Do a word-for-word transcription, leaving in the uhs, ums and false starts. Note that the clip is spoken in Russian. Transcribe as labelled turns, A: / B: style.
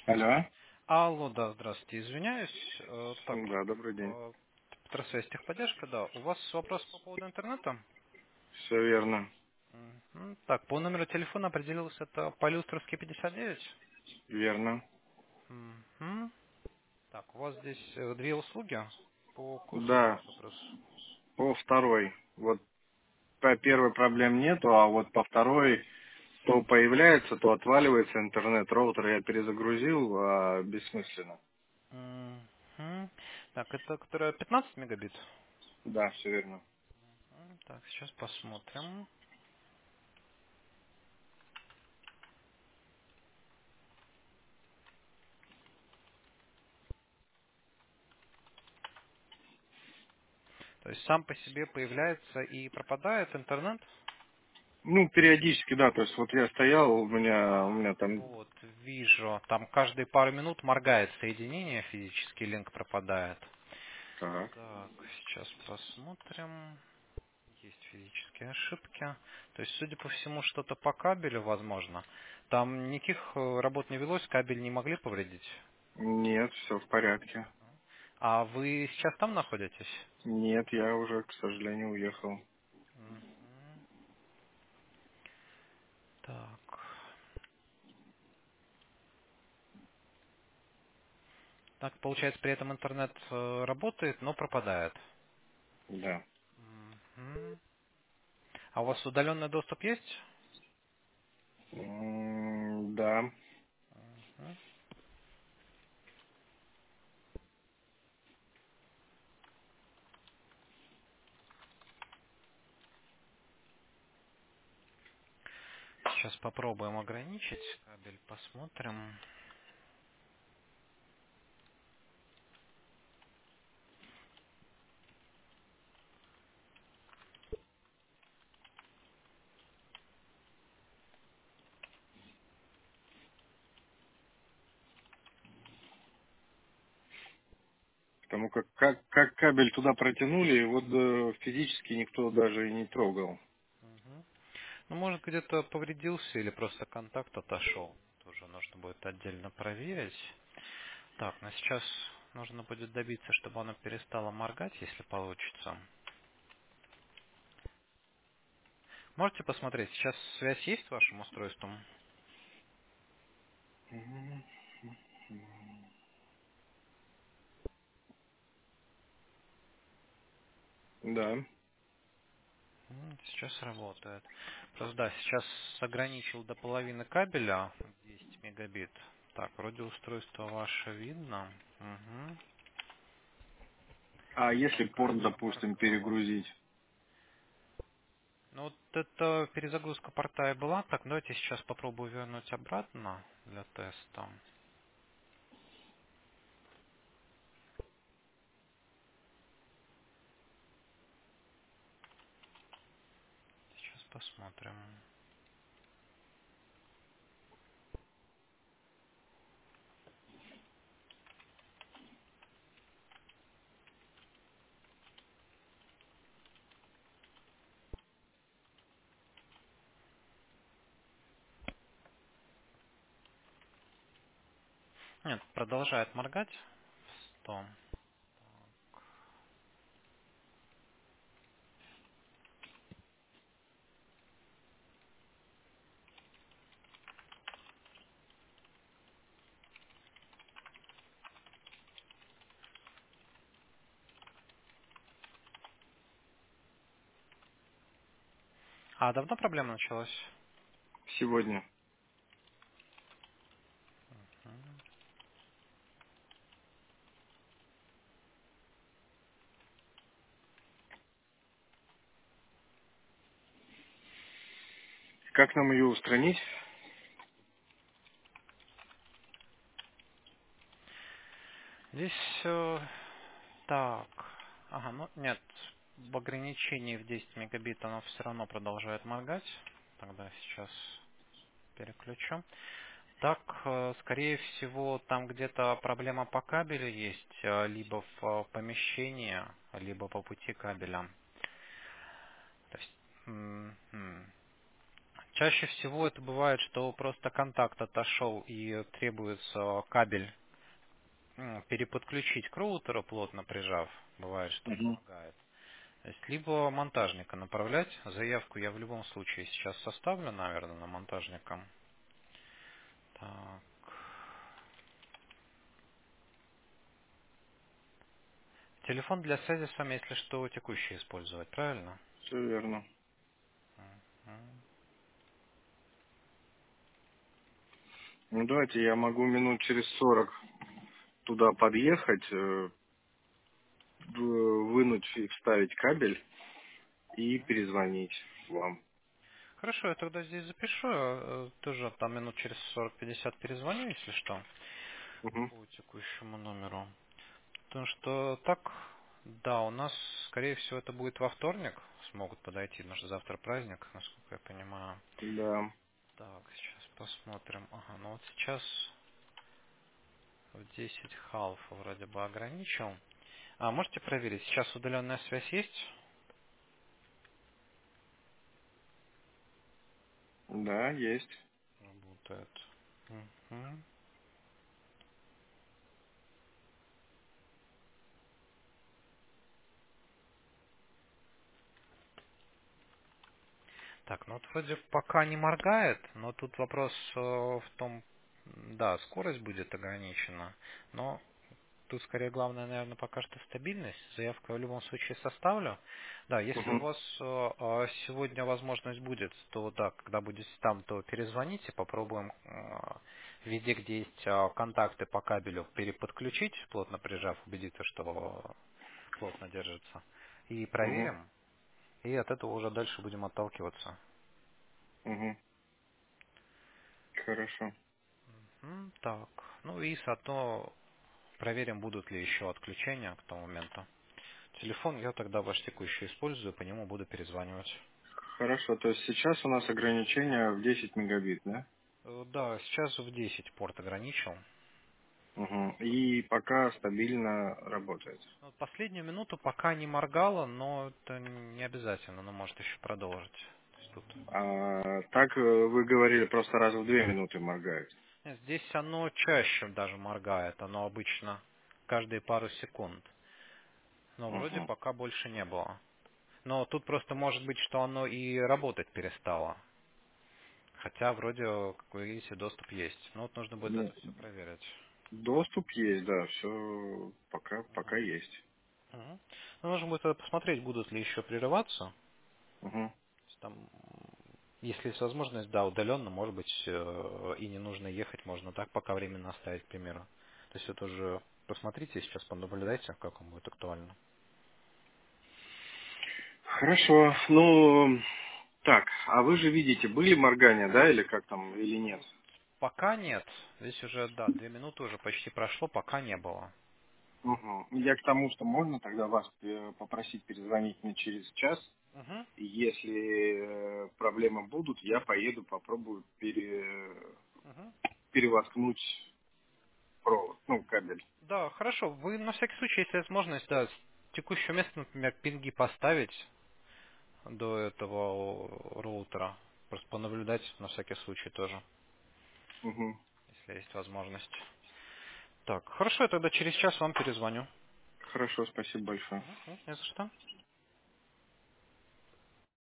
A: Алло.
B: Алло, да, здравствуйте, извиняюсь. Э, Так,
A: Да, добрый день.
B: э, Петросвязь техподдержка, да. У вас вопрос по поводу интернета?
A: Все верно.
B: Мгм. Так, по номеру телефона определился это Полюстровский пятьдесят девять.
A: Верно.
B: Мгм. Так, у вас здесь э, две услуги. По какой услуге у
A: Да,
B: вас вопрос?
A: по второй. Вот по первой проблем нету, а вот по второй то появляется, то отваливается интернет. Роутер я перезагрузил, а бессмысленно.
B: Мгм. Так, это которая пятнадцать мегабит?
A: Да, все верно.
B: М, Так, сейчас посмотрим. То есть сам по себе появляется и пропадает интернет?
A: Ну, периодически, да, то есть вот я стоял, у меня, у
B: А,
A: меня там...
B: вот, вижу. Там каждые пару минут моргает соединение, физический линк пропадает.
A: Так.
B: Так, сейчас посмотрим. Есть физические ошибки. То есть, судя по всему, что-то по кабелю возможно. Там никаких э, работ не велось, кабель не могли повредить.
A: Нет, все в порядке.
B: А вы сейчас там находитесь?
A: Нет, я уже, к сожалению, уехал.
B: Мгм. Так. Так, получается, при этом интернет э, работает, но пропадает.
A: Да.
B: Мгм. А у вас удаленный доступ есть?
A: М, Да.
B: Мгм. Сейчас попробуем ограничить кабель, посмотрим.
A: Потому как, как, как кабель туда протянули, вот э, физически никто даже и не трогал.
B: Мгм. Ну, может, где-то повредился или просто контакт отошел. Тоже нужно будет отдельно проверить. Так, но сейчас нужно будет добиться, чтобы оно перестало моргать, если получится. Можете посмотреть, сейчас связь есть с вашим устройством?
A: Мгм. Да.
B: М, Сейчас работает. Просто да, сейчас ограничил до половины кабеля десять мегабит. Так, вроде устройство ваше видно. Угу.
A: А если
B: Пока
A: порт,
B: не
A: допустим,
B: моргало.
A: перегрузить?
B: Ну вот эта перезагрузка порта и была. Так, давайте сейчас попробую вернуть обратно для теста. Сейчас посмотрим. Нет, продолжает моргать. сто. А давно проблема началась?
A: Сегодня.
B: М.
A: Как нам ее устранить?
B: Здесь все так. Ага, ну нет. В ограничении в десять мегабит оно все равно продолжает моргать. Тогда сейчас переключу. Так, э, скорее всего, там где-то проблема по кабелю есть, э, либо в э, помещении, либо по пути кабеля. То есть, м, м. Чаще всего это бывает, что просто контакт отошел и требуется кабель м, переподключить к роутеру, плотно прижав. Бывает, что он
A: Угу.
B: моргает. То есть, либо монтажника направлять. Заявку я в любом случае сейчас составлю, наверное, на монтажника. Так. Телефон для связи с вами, если что, текущий использовать, правильно?
A: Все верно.
B: Мгм.
A: Ну давайте я могу минут через сорок туда подъехать, э, в- вынуть и вставить кабель и перезвонить вам.
B: Хорошо, я тогда здесь запишу. э, Тоже там минут через сорок-пятьдесят перезвоню, если что,
A: Угу.
B: по текущему номеру. Потому что так, да, у нас, скорее всего, это будет во вторник. Смогут подойти, потому что завтра праздник, насколько я понимаю.
A: Да,
B: Так, сейчас посмотрим. Ага, ну вот сейчас в десять халф вроде бы ограничил. А можете проверить, сейчас удаленная связь есть?
A: да, есть.
B: Работает. Мгм. Так, ну вот вроде пока не моргает, но тут вопрос э, в том, м, да, скорость будет ограничена, но тут скорее главное, наверное, пока что стабильность. Заявку я в любом случае составлю. Да, если у
A: Угу.
B: вас э, э, сегодня возможность будет, то да, когда будете там, то перезвоните, попробуем э, везде, где есть э, контакты по кабелю, переподключить, плотно прижав, убедиться, что плотно держится, и
A: Угу.
B: проверим. И от этого уже дальше будем отталкиваться.
A: Угу. Хорошо.
B: М, Так, ну и заодно проверим, будут ли еще отключения к тому моменту. Телефон я тогда ваш текущий использую, по нему буду перезванивать.
A: Хорошо, то есть сейчас у нас ограничение в десять мегабит, да?
B: Э, Да, сейчас в десять порт ограничил.
A: Угу. И пока стабильно работает.
B: Ну, вот последнюю минуту пока не моргало, но это не обязательно, оно может еще продолжить. То есть тут...
A: А, так э, вы говорили, просто раз в две минуты моргает.
B: Нет, здесь оно чаще даже моргает, оно обычно каждые пару секунд. Но вроде
A: Угу.
B: пока больше не было. Но тут просто может быть, что оно и работать перестало. Хотя вроде, как вы видите, доступ есть. Но вот нужно будет это
A: Ну,
B: все проверить.
A: доступ есть, да, все пока, пока
B: Мгм.
A: есть.
B: Мгм. Ну, нужно будет тогда посмотреть, будут ли еще прерываться.
A: Угу.
B: То есть там, м, если есть возможность, да, удаленно, может быть, э, и не нужно ехать, можно так пока временно оставить, к примеру. То есть это уже посмотрите сейчас, понаблюдайте, как он будет актуально.
A: Хорошо, ну, так, а вы же видите, были моргания, да, или как там, или нет?
B: Ну, пока нет. Здесь уже, да, две минуты уже почти прошло, пока не было.
A: Угу. Я к тому, что можно тогда вас э, попросить перезвонить мне через час.
B: Мгм.
A: И если э, проблемы будут, я поеду, попробую пере,
B: Мгм.
A: перевоткнуть провод, ну, кабель.
B: Да, хорошо. Вы на всякий случай, если есть возможность, да, с текущего места, например, пинги поставить до этого роутера. Просто понаблюдать на всякий случай тоже,
A: Угу.
B: если есть возможность. Так, хорошо, я тогда через час вам перезвоню.
A: Хорошо, спасибо большое.
B: Мгм, не за что.